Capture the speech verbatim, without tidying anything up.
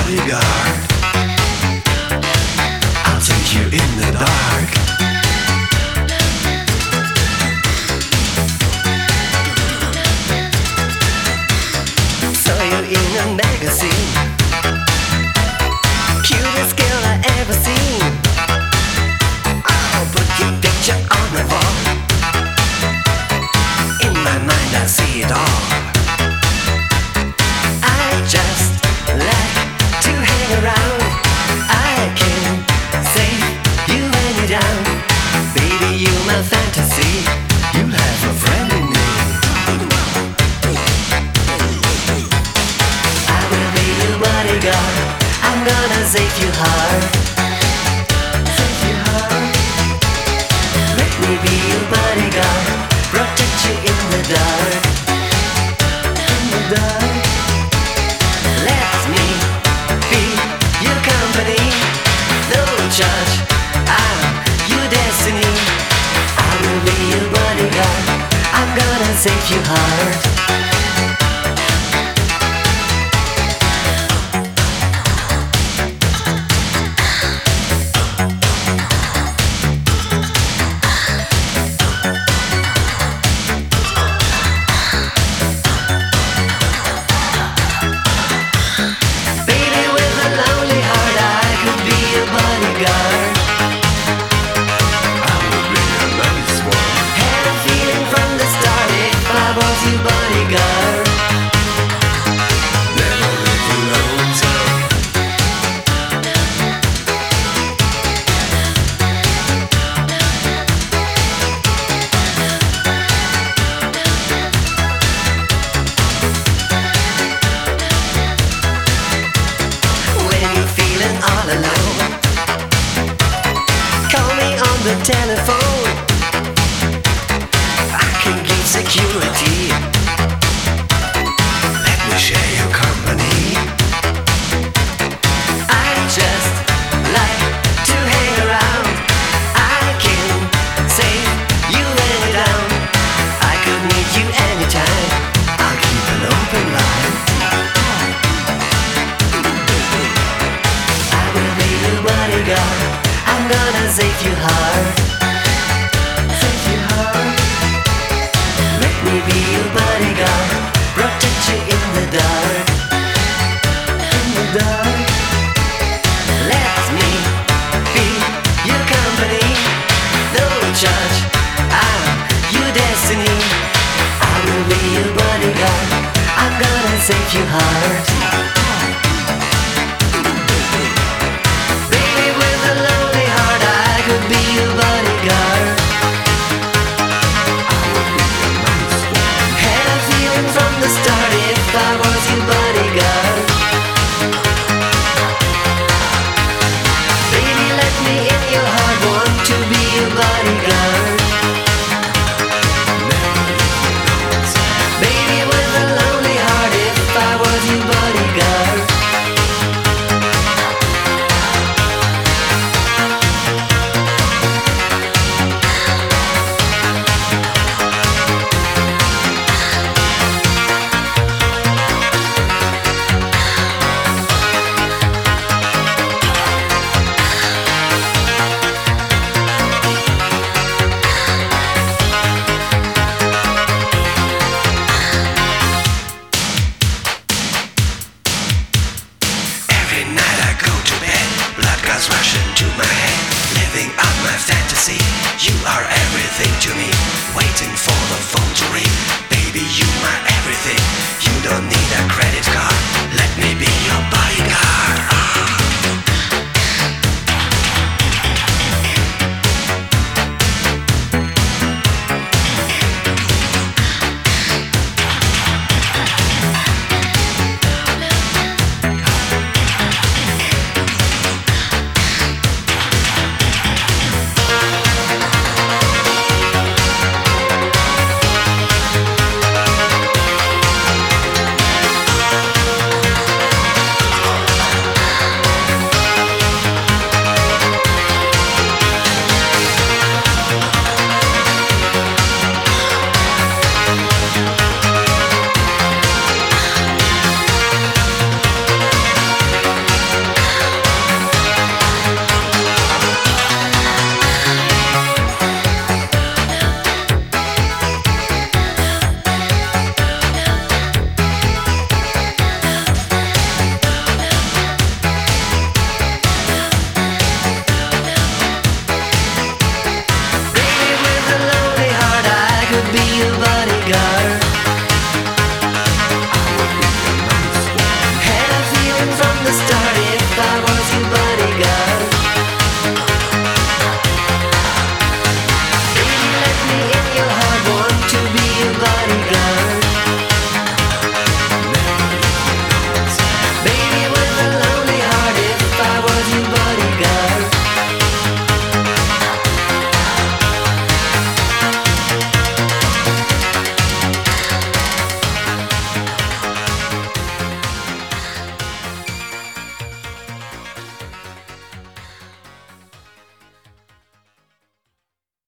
bodyguard. I'll take you in the dark. Saw you in a magazine, cutest girl I ever seen. I'll put your picture on the wall. In my mind I see it all. I just like to hang around. I can save you when you're down. Baby, you're my fantasy. You'll have a friend in me. I will be your bodyguard. I'm gonna save you hard. Save you hard. Let me be your bodyguard. Protect you in the dark. In the dark. Let me be your company. No charge, I'm your destiny. I will be your bodyguard. I'm gonna save you hard. Bodyguard, never leave you lonesome. When you're feeling all alone, call me on the telephone. I can give security. Share your company. I just like to hang around. I can save you when you're down. I could meet you anytime. I'll keep an open line. I will be your bodyguard. I'm gonna save you hard. Save you hard. Let me be your bodyguard. Protect you in the dark. In the dark. Let me be your company. No charge, I'm your destiny. I will be your bodyguard. I'm gonna save you hard.